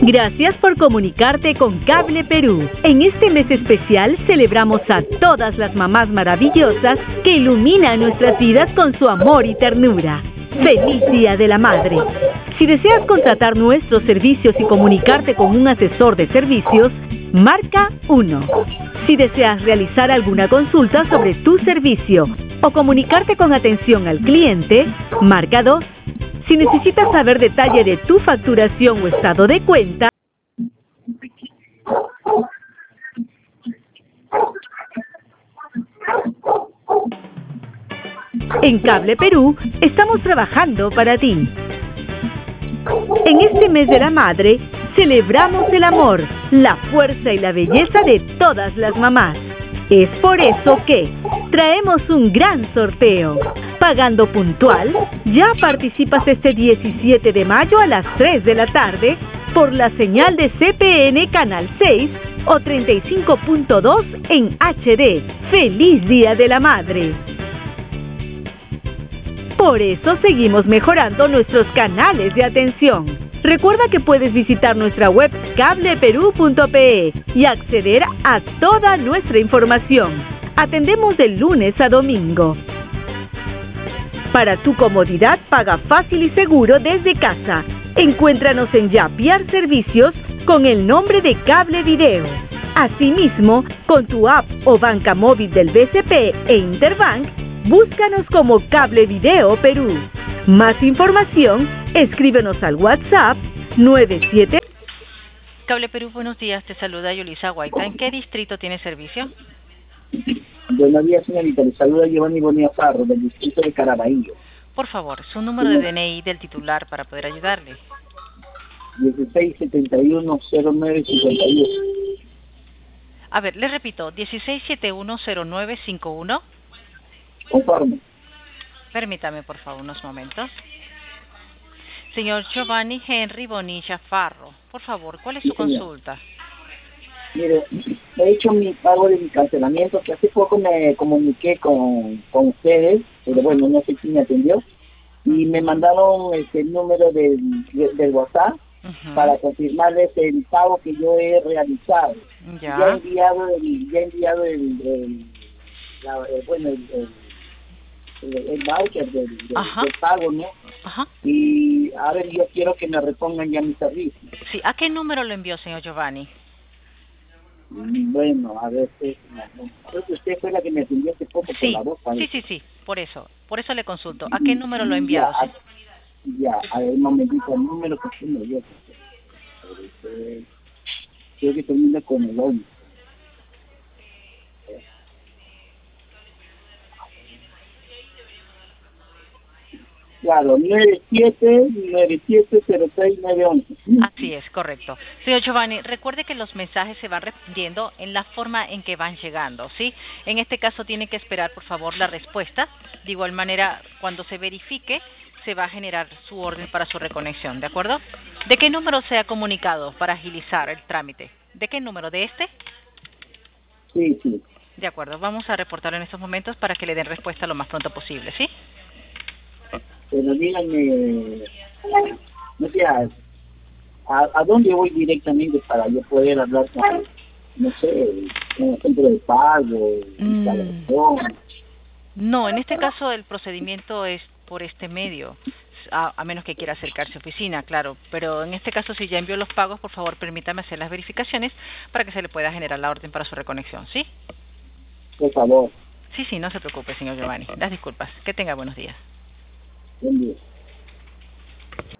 Gracias por comunicarte con Cable Perú. En este mes especial celebramos a todas las mamás maravillosas que iluminan nuestras vidas con su amor y ternura. ¡Feliz Día de la Madre! Si deseas contratar nuestros servicios y comunicarte con un asesor de servicios, marca 1. Si deseas realizar alguna consulta sobre tu servicio o comunicarte con atención al cliente, marca 2. Si necesitas saber detalle de tu facturación o estado de cuenta, en Cable Perú estamos trabajando para ti. En este mes de la madre, celebramos el amor, la fuerza y la belleza de todas las mamás. Es por eso que traemos un gran sorteo. Pagando puntual, ya participas este 17 de mayo a las 3 de la tarde por la señal de CPN Canal 6 o 35.2 en HD. ¡Feliz Día de la Madre! Por eso seguimos mejorando nuestros canales de atención. Recuerda que puedes visitar nuestra web cableperú.pe y acceder a toda nuestra información. Atendemos de lunes a domingo. Para tu comodidad, paga fácil y seguro desde casa. Encuéntranos en Yapiar Servicios con el nombre de Cable Video. Asimismo, con tu app o banca móvil del BCP e Interbank, búscanos como Cable Video Perú. Más información, escríbenos al WhatsApp 97. Cable Perú, buenos días. Te saluda Yolisa Guaita. ¿En qué distrito tiene servicio? Buenos días, señorita. Le saluda Giovanni Bonilla Farro, del distrito de Caraballo. Por favor, su número de DNI del titular para poder ayudarle. 16710951. A ver, le repito, 16710951. Conforme. Permítame, por favor, unos momentos. Señor Giovanni Henry Bonilla Farro, por favor, ¿cuál es su consulta? Mire, he hecho mi pago de mi cancelamiento, que hace poco me comuniqué con ustedes, pero bueno, no sé quién me atendió, y me mandaron el número del WhatsApp para confirmarles el pago que yo he realizado. Ya he enviado el voucher del pago, ¿no? Y a ver, yo quiero que me repongan ya mi servicio. Sí, ¿a qué número lo envió, señor Giovanni? Bueno, a ver, creo que usted fue la que me atendió hace poco por la voz. Sí, por eso le consulto. ¿A qué número lo ha enviado? Ya, a ver, un momentito, el número que usted me dio. Creo que termina con el 11. Claro, 970691. Así es, correcto. Señor Giovanni, recuerde que los mensajes se van respondiendo en la forma en que van llegando, ¿sí? En este caso tiene que esperar, por favor, la respuesta. De igual manera, cuando se verifique, se va a generar su orden para su reconexión, ¿de acuerdo? ¿De qué número se ha comunicado para agilizar el trámite? ¿De qué número? ¿De este? Sí. De acuerdo, vamos a reportarlo en estos momentos para que le den respuesta lo más pronto posible, ¿sí? Pero díganme, no sé, ¿a dónde voy directamente para yo poder hablar con, no sé, con el centro de pago, instalación? No, en este caso el procedimiento es por este medio, a menos que quiera acercarse a oficina, claro. Pero en este caso, si ya envió los pagos, por favor, permítame hacer las verificaciones para que se le pueda generar la orden para su reconexión, ¿sí? Por favor. Sí, no se preocupe, señor Giovanni. Las disculpas. Que tenga buenos días. Buen día.